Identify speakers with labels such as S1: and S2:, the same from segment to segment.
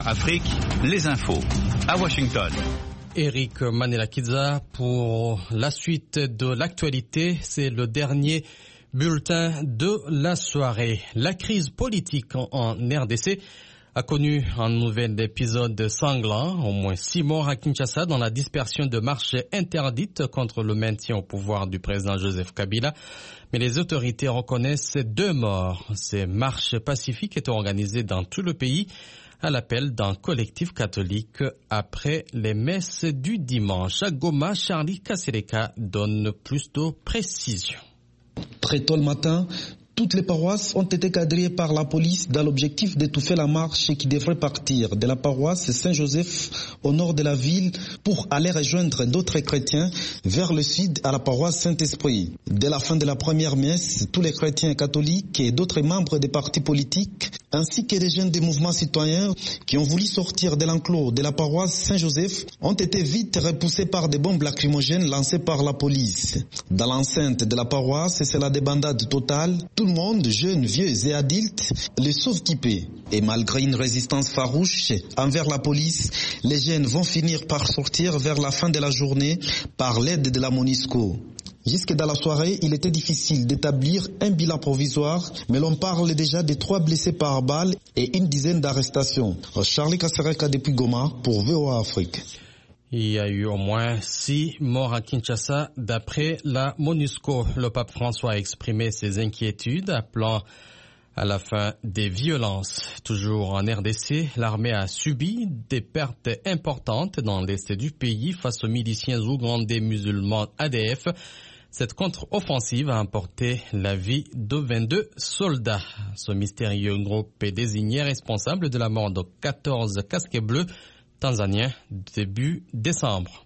S1: Afrique, les infos. À Washington.
S2: Eric Manelakiza pour la suite de l'actualité. C'est le dernier bulletin de la soirée. La crise politique en RDC a connu un nouvel épisode sanglant. Au moins 6 morts à Kinshasa dans la dispersion de marches interdites contre le maintien au pouvoir du président Joseph Kabila. Mais les autorités reconnaissent 2 morts. Ces marches pacifiques étaient organisées dans tout le pays à l'appel d'un collectif catholique après les messes du dimanche. À Goma, Charlie Kaseleka donne plus de précisions.
S3: Très tôt le matin, toutes les paroisses ont été quadrillées par la police dans l'objectif d'étouffer la marche qui devrait partir de la paroisse Saint-Joseph au nord de la ville pour aller rejoindre d'autres chrétiens vers le sud à la paroisse Saint-Esprit. Dès la fin de la première messe, tous les chrétiens catholiques et d'autres membres des partis politiques ainsi que les jeunes des mouvements citoyens qui ont voulu sortir de l'enclos de la paroisse Saint-Joseph ont été vite repoussés par des bombes lacrymogènes lancées par la police. Dans l'enceinte de la paroisse, c'est la débandade totale. Tout le monde, jeunes, vieux et adultes, les sauve qui peut. Et malgré une résistance farouche envers la police, les jeunes vont finir par sortir vers la fin de la journée par l'aide de la MONUSCO. Jusque dans la soirée, il était difficile d'établir un bilan provisoire, mais l'on parle déjà de 3 blessés par balle et une dizaine d'arrestations. Charlie Kasereka depuis Goma pour VOA Afrique.
S2: Il y a eu au moins 6 morts à Kinshasa d'après la MONUSCO. Le pape François a exprimé ses inquiétudes, appelant à la fin des violences. Toujours en RDC, l'armée a subi des pertes importantes dans l'est du pays face aux miliciens ougandais musulmans ADF. Cette contre-offensive a emporté la vie de 22 soldats. Ce mystérieux groupe est désigné responsable de la mort de 14 casquets bleus tanzaniens début décembre.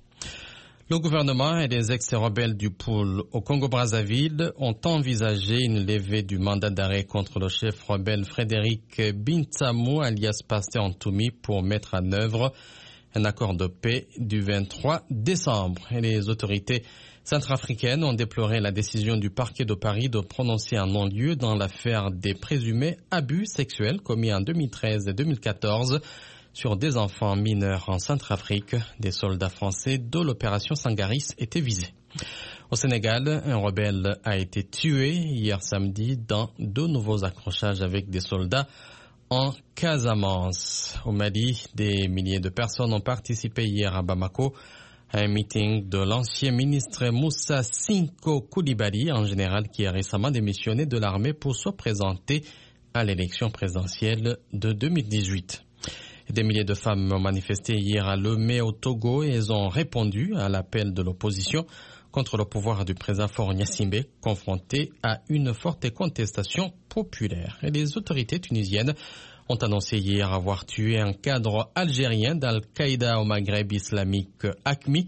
S2: Le gouvernement et les ex-rebelles du pôle au Congo-Brazzaville ont envisagé une levée du mandat d'arrêt contre le chef rebelle Frédéric Bintsamou alias Pasteur Ntoumi pour mettre en œuvre un accord de paix du 23 décembre. Et les autorités centrafricaines ont déploré la décision du parquet de Paris de prononcer un non-lieu dans l'affaire des présumés abus sexuels commis en 2013 et 2014 sur des enfants mineurs en Centrafrique. Des soldats français de l'opération Sangaris étaient visés. Au Sénégal, un rebelle a été tué hier samedi dans 2 nouveaux accrochages avec des soldats en Casamance. Au Mali, des milliers de personnes ont participé hier à Bamako à un meeting de l'ancien ministre Moussa Sinko Koulibaly, en général qui a récemment démissionné de l'armée pour se présenter à l'élection présidentielle de 2018. Des milliers de femmes ont manifesté hier à Lomé au Togo et elles ont répondu à l'appel de l'opposition contre le pouvoir du président Faure Gnassingbé, confronté à une forte contestation populaire. Et les autorités tunisiennes ont annoncé hier avoir tué un cadre algérien d'Al-Qaïda au Maghreb islamique AQMI.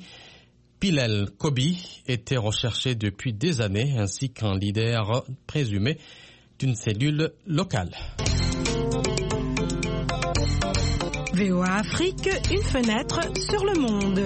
S2: Pilal Kobi était recherché depuis des années, ainsi qu'un leader présumé d'une cellule locale.
S4: VOA Afrique, une fenêtre sur le monde.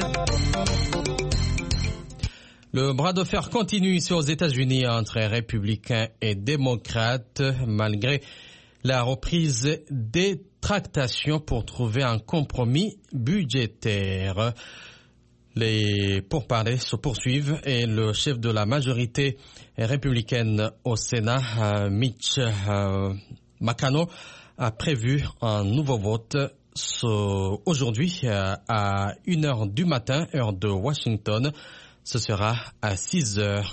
S2: Le bras de fer continue ici aux États-Unis entre républicains et démocrates, malgré la reprise des tractations pour trouver un compromis budgétaire. Les pourparlers se poursuivent et le chef de la majorité républicaine au Sénat, Mitch McConnell, a prévu un nouveau vote aujourd'hui à 1h du matin, heure de Washington. Ce sera à 6h,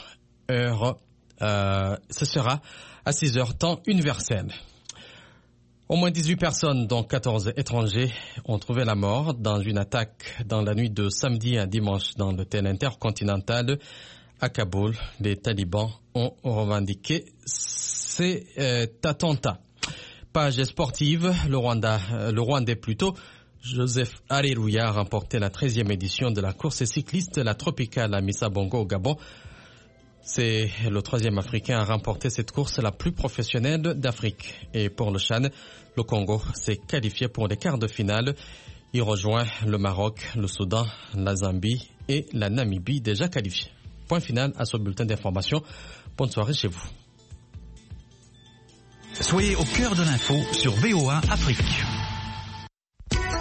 S2: temps universel. Au moins 18 personnes, dont 14 étrangers, ont trouvé la mort dans une attaque dans la nuit de samedi à dimanche dans l'hôtel intercontinental à Kaboul. Les talibans ont revendiqué cet attentat. Page sportive, le Rwandais plutôt, Joseph Areruya a remporté la 13e édition de la course cycliste La Tropicale à Missa-Bongo au Gabon. C'est le 3e Africain à remporter cette course la plus professionnelle d'Afrique. Et pour le CHAN, le Congo s'est qualifié pour les quarts de finale. Il rejoint le Maroc, le Soudan, la Zambie et la Namibie déjà qualifiés. Point final à ce bulletin d'information. Bonne soirée chez vous.
S1: Soyez au cœur de l'info sur VOA Afrique.